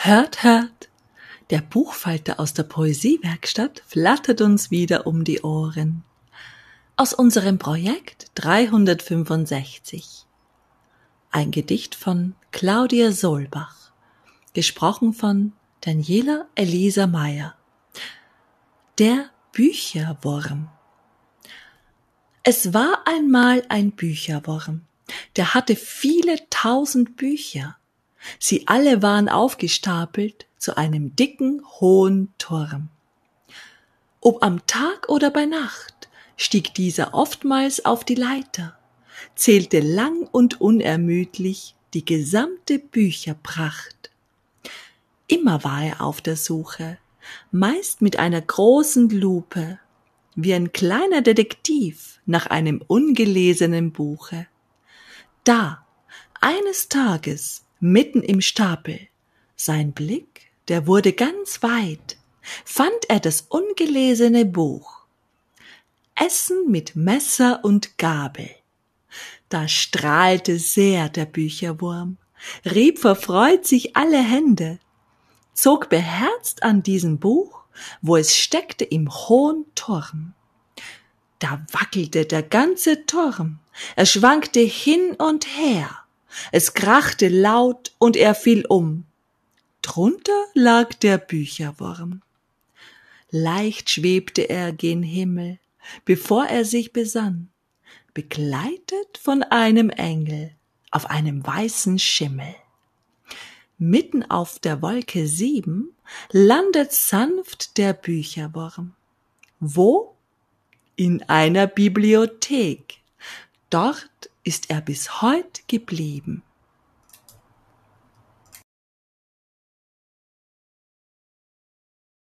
Hört, hört! Der Buchfalter aus der Poesiewerkstatt flattert uns wieder um die Ohren. Aus unserem Projekt 365. Ein Gedicht von Claudia Solbach, gesprochen von Daniela Elisa Meyer. Der Bücherwurm. Es war einmal ein Bücherwurm, der hatte viele tausend Bücher. Sie alle waren aufgestapelt zu einem dicken, hohen Turm. Ob am Tag oder bei Nacht stieg dieser oftmals auf die Leiter, zählte lang und unermüdlich die gesamte Bücherpracht. Immer war er auf der Suche, meist mit einer großen Lupe, wie ein kleiner Detektiv nach einem ungelesenen Buche. Da, eines Tages, mitten im Stapel, sein Blick, der wurde ganz weit, fand er das ungelesene Buch. Essen mit Messer und Gabel. Da strahlte sehr der Bücherwurm, rieb verfreut sich alle Hände, zog beherzt an diesem Buch, wo es steckte im hohen Turm. Da wackelte der ganze Turm, er schwankte hin und her, es krachte laut und er fiel um. Drunter lag der Bücherwurm. Leicht schwebte er gen Himmel, bevor er sich besann, begleitet von einem Engel auf einem weißen Schimmel. Mitten auf der Wolke 7 landet sanft der Bücherwurm. Wo? In einer Bibliothek. Dort ist er bis heut geblieben.